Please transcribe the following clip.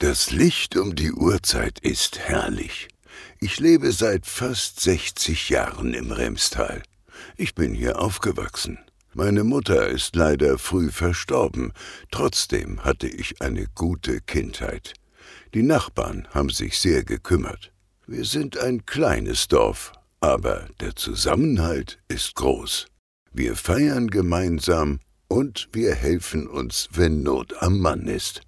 Das Licht um die Uhrzeit ist herrlich. Ich lebe seit fast 60 Jahren im Remstal. Ich bin hier aufgewachsen. Meine Mutter ist leider früh verstorben. Trotzdem hatte ich eine gute Kindheit. Die Nachbarn haben sich sehr gekümmert. Wir sind ein kleines Dorf, aber der Zusammenhalt ist groß. Wir feiern gemeinsam und wir helfen uns, wenn Not am Mann ist.